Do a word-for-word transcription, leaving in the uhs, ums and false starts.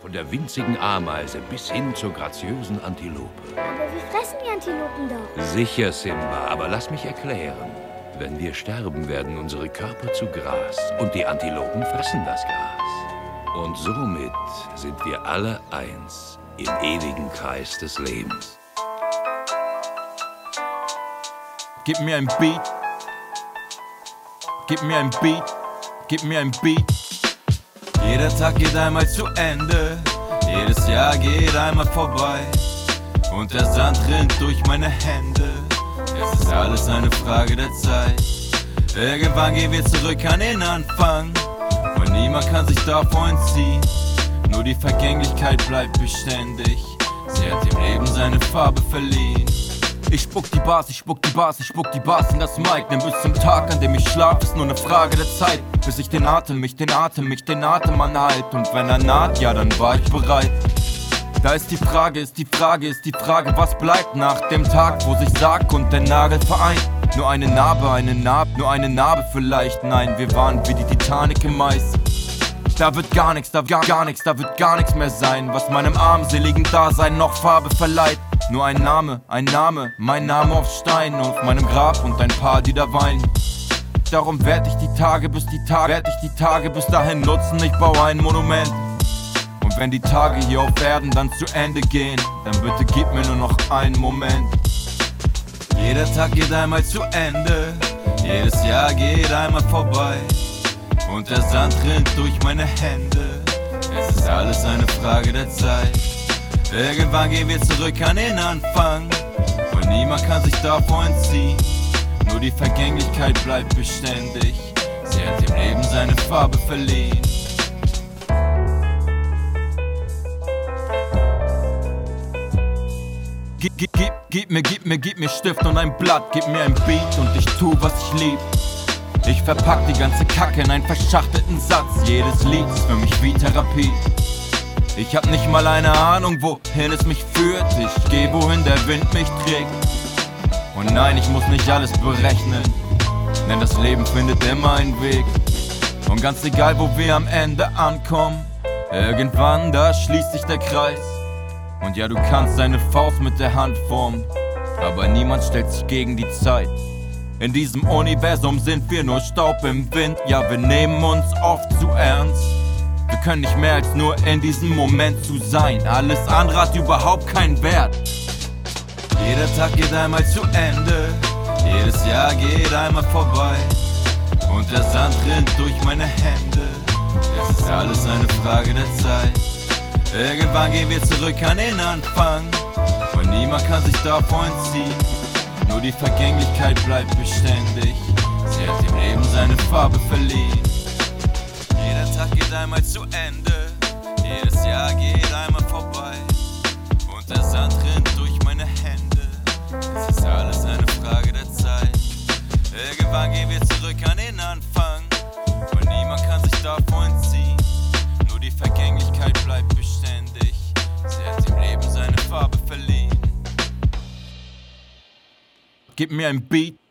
Von der winzigen Ameise bis hin zur graziösen Antilope. Aber wir fressen die Antilopen doch. Sicher, Simba, aber lass mich erklären. Wenn wir sterben, werden unsere Körper zu Gras und die Antilopen fressen das Gras. Und somit sind wir alle eins im ewigen Kreis des Lebens. Gib mir ein Beat. Gib mir ein Beat. Gib mir ein Beat. Jeder Tag geht einmal zu Ende. Jedes Jahr geht einmal vorbei. Und der Sand rinnt durch meine Hände. Es ist alles eine Frage der Zeit. Irgendwann gehen wir zurück an den Anfang. Und niemand kann sich davor entziehen. Nur die Vergänglichkeit bleibt beständig. Sie hat dem Leben seine Farbe verliehen. Ich spuck die Bars, ich spuck die Bars, ich spuck die Bars in das Mic. Denn bis zum Tag, an dem ich schlaf, ist nur eine Frage der Zeit. Bis ich den Atem, mich den Atem, mich den Atem anhalte. Und wenn er naht, ja, dann war ich bereit. Da ist die Frage, ist die Frage, ist die Frage, was bleibt nach dem Tag, wo sich Sarg und der Nagel vereint? Nur eine Narbe, eine Narbe, nur eine Narbe vielleicht. Nein, wir waren wie die Titanic im Eis. Da wird gar nichts, da gar, gar nichts, da wird gar nichts mehr sein, was meinem armseligen Dasein noch Farbe verleiht. Nur ein Name, ein Name, mein Name auf Stein, auf meinem Grab und ein paar, die da weinen. Darum werd ich die Tage bis die Tage, werd ich die Tage bis dahin nutzen, ich baue ein Monument. Und wenn die Tage hier auf Erden dann zu Ende gehen, dann bitte gib mir nur noch einen Moment. Jeder Tag geht einmal zu Ende, jedes Jahr geht einmal vorbei. Und der Sand rinnt durch meine Hände, es ist alles eine Frage der Zeit. Irgendwann gehen wir zurück an den Anfang. Und niemand kann sich davor entziehen. Nur die Vergänglichkeit bleibt beständig. Sie hat dem Leben seine Farbe verliehen. Gib, gib, gib, gib mir, gib mir, gib mir Stift und ein Blatt. Gib mir ein Beat und ich tu, was ich lieb. Ich verpack die ganze Kacke in einen verschachtelten Satz. Jedes Lied ist für mich wie Therapie. Ich hab nicht mal eine Ahnung, wohin es mich führt. Ich geh, wohin der Wind mich trägt. Und nein, ich muss nicht alles berechnen, denn das Leben findet immer einen Weg. Und ganz egal, wo wir am Ende ankommen, irgendwann, da schließt sich der Kreis. Und ja, du kannst deine Faust mit der Hand formen, aber niemand stellt sich gegen die Zeit. In diesem Universum sind wir nur Staub im Wind. Ja, wir nehmen uns oft zu ernst. Wir können nicht mehr als nur in diesem Moment zu sein. Alles andere hat überhaupt keinen Wert. Jeder Tag geht einmal zu Ende. Jedes Jahr geht einmal vorbei. Und der Sand rinnt durch meine Hände. Es ist alles eine Frage der Zeit. Irgendwann gehen wir zurück an den Anfang. Und niemand kann sich davor entziehen. Nur die Vergänglichkeit bleibt beständig. Sie hat dem Leben seine Farbe verliehen. Jeder Tag geht einmal zu Ende. Jedes Jahr geht einmal vorbei. Und der Sand rinnt durch meine Hände. Es ist alles eine Frage der Zeit. Irgendwann gehen wir zurück an den Anfang. Und niemand kann sich davor entziehen. Nur die Vergänglichkeit bleibt beständig. Sie hat dem Leben seine Farbe verliehen. Gib mir ein Beat.